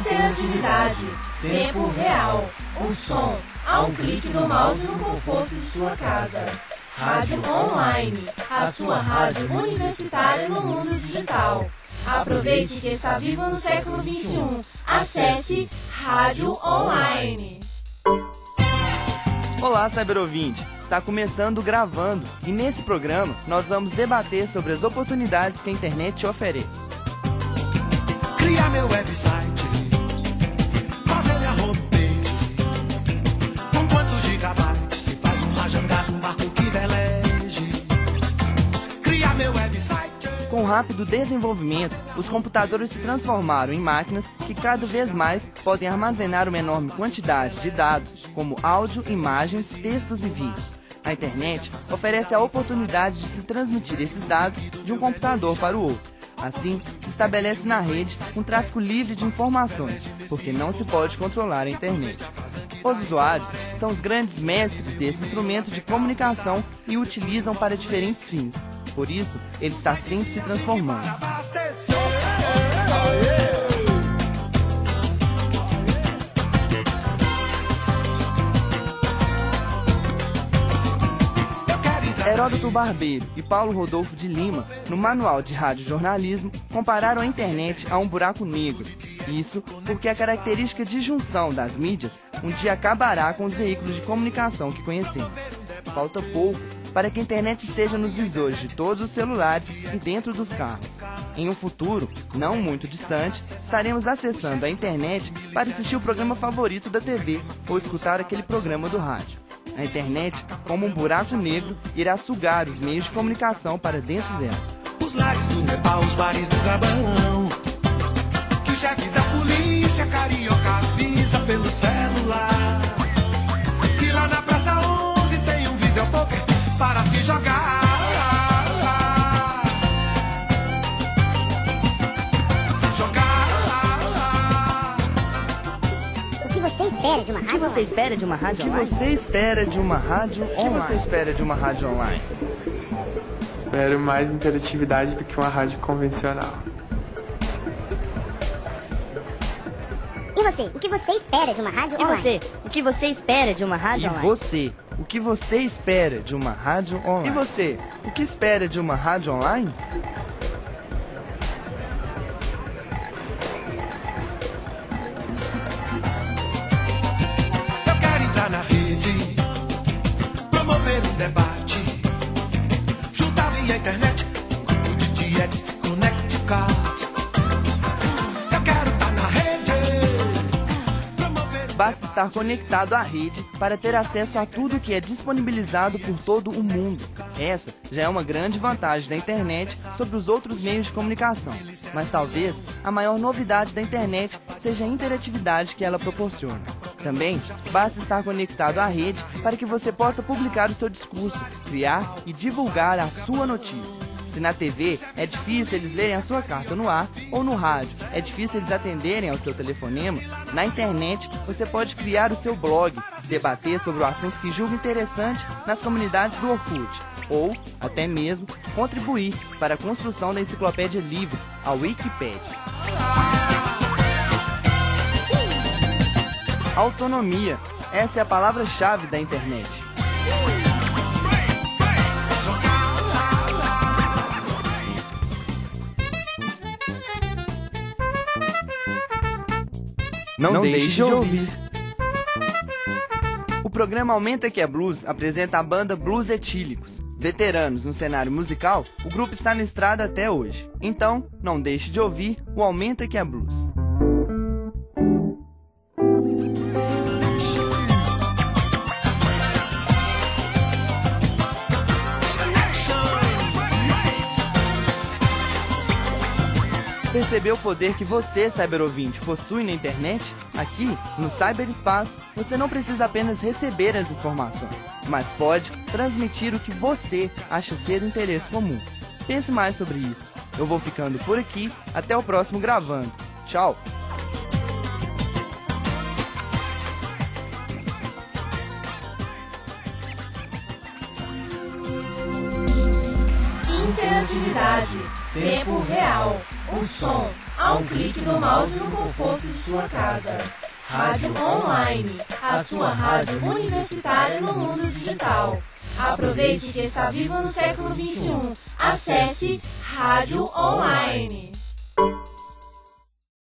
Interatividade, tempo real, o som, a um clique do mouse no conforto de sua casa. Rádio Online, a sua rádio universitária no mundo digital. Aproveite que está vivo no século XXI. Acesse Rádio Online. Olá, cyberouvinte! Está começando Gravando e nesse programa nós vamos debater sobre as oportunidades que a internet oferece. Criar meu website, fazer minha homepage. Com quantos gigabytes se faz uma jangada, um barco que veleje. Criar meu website. Com o rápido desenvolvimento, os computadores se transformaram em máquinas que cada vez mais podem armazenar uma enorme quantidade de dados, como áudio, imagens, textos e vídeos. A internet oferece a oportunidade de se transmitir esses dados de um computador para o outro. Assim, se estabelece na rede um tráfego livre de informações, porque não se pode controlar a internet. Os usuários são os grandes mestres desse instrumento de comunicação e o utilizam para diferentes fins. Por isso, ele está sempre se transformando. Heródoto Barbeiro e Paulo Rodolfo de Lima, no Manual de Radiojornalismo, compararam a internet a um buraco negro. Isso porque a característica de junção das mídias um dia acabará com os veículos de comunicação que conhecemos. Falta pouco para que a internet esteja nos visores de todos os celulares e dentro dos carros. Em um futuro, não muito distante, estaremos acessando a internet para assistir o programa favorito da TV ou escutar aquele programa do rádio. A internet, como um buraco negro, irá sugar os meios de comunicação para dentro dela. Os lares do Nepal, os bares do Gabão, que o chefe da polícia carioca avisa pelo celular. E lá na Praça 11 tem um videopoker para se jogar. O que você espera de uma rádio? O que você espera de uma rádio online? O que você espera de uma rádio online? O que você espera de uma rádio online? Espero mais interatividade do que uma rádio convencional. E você? O que você espera de uma rádio online? E você? O que você espera de uma rádio online? E você? O que você espera de uma rádio online? E você? O que espera de uma rádio online? Eu quero entrar na rede, promover um debate, juntar via internet, grupo de dietes, connect card. Eu quero estar na rede, promover. Basta estar conectado à rede para ter acesso a tudo que é disponibilizado por todo o mundo. Essa já é uma grande vantagem da internet sobre os outros meios de comunicação. Mas talvez a maior novidade da internet seja a interatividade que ela proporciona. Também basta estar conectado à rede para que você possa publicar o seu discurso, criar e divulgar a sua notícia. Se na TV é difícil eles lerem a sua carta no ar, ou no rádio é difícil eles atenderem ao seu telefonema, na internet você pode criar o seu blog, debater sobre o assunto que julga interessante nas comunidades do Orkut, ou, até mesmo, contribuir para a construção da enciclopédia livre, a Wikipédia. Autonomia. Essa é a palavra-chave da internet. Não deixe de ouvir. O programa Aumenta Que é Blues apresenta a banda Blues Etílicos. Veteranos no cenário musical, o grupo está na estrada até hoje. Então, não deixe de ouvir o Aumenta Que é Blues. Percebeu o poder que você, cyberouvinte, possui na internet? Aqui, no cyberespaço, você não precisa apenas receber as informações, mas pode transmitir o que você acha ser do interesse comum. Pense mais sobre isso. Eu vou ficando por aqui, até o próximo Gravando. Tchau! Interatividade, tempo real, o som, a um clique do mouse no conforto de sua casa. Rádio Online, a sua rádio universitária no mundo digital. Aproveite que está vivo no século XXI. Acesse Rádio Online.